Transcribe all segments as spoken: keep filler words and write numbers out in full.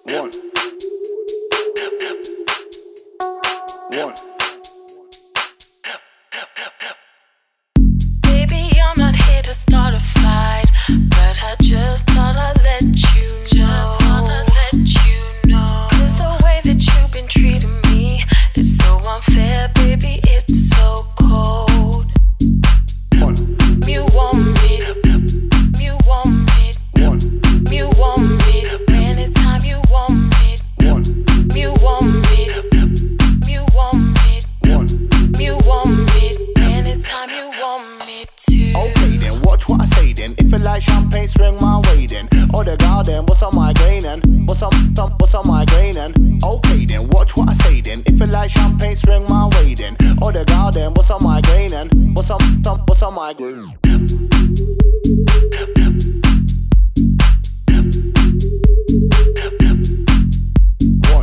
One. One. Baby, I'm not here to start a fight, but I just thought I'd let you know. Just thought I'd let you know. 'Cause the way that you've been treating me, it's so unfair, baby, it's so cold. One. You want me, you want me, One. you want me, anytime you want me, One. you want me, you want me, One. you want me, anytime you want me to. Okay then, watch what I say then. If you like champagne, swing my way then. Oh the garden, what's on migraine and what's on, what's on migraine and okay then, watch what I say then. If you like champagne, swing my way then. Oh the garden, what's on migraine and what's on, what's on migraine. One.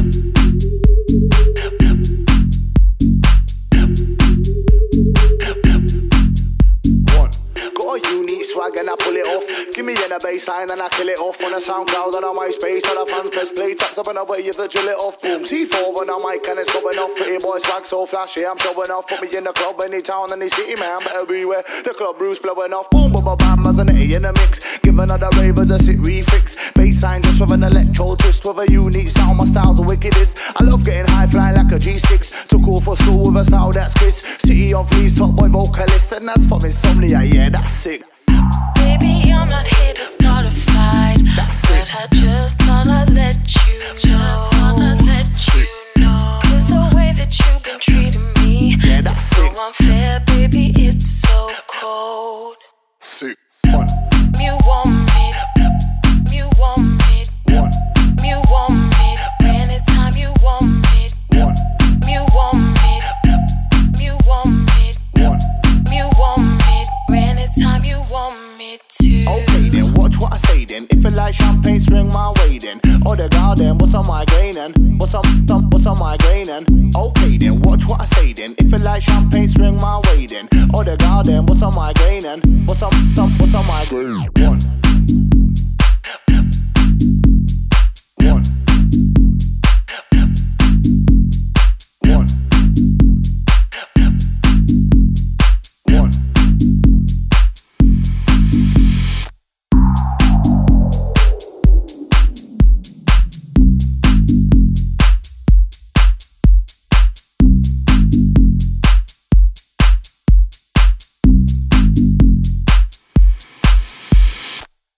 One. Got a unique swag and I pull it off. Give me in a baseline and I kill it off. On a SoundCloud and on MySpace, on a fans press play. Tapped up and away you the drill it off. Boom, C four on a mic and it's going off. Pretty boy swag so flashy, I'm showing off. Put me in the club, any town, any city, man, better beware. The club Bruce blowing off. Boom, boom, boom, bam, as an A in the mix. Give another ravers a sit refix. Baseline just with an electro twist. With a unique sound, my style's the wickedest. I love getting high flying like a G six. Took off for school with a style that's Chris. City of Fleas, top boy vocalist. And that's from Insomnia, yeah, that's sick. Baby, I'm not here to start a fight, That's but it. I just thought I'd let you know. Just thought I'd let you know. 'Cause the way that you've been treating me, Yeah, that's so sick. unfair, baby, it's so cold. Sick. One. You want me, you want me, One. you want me, anytime you want me, One. you want me, you want me, One. you want me, anytime you want me to. Okay then, watch what I say then. If you like champagne, swing my way then. Oh the garden, what's on migraine and what's on, what's on migraine and okay then, watch what I say then. If you like champagne, swing my way then. Oh the garden, what's on migraine and what's on, what's on migraine. One.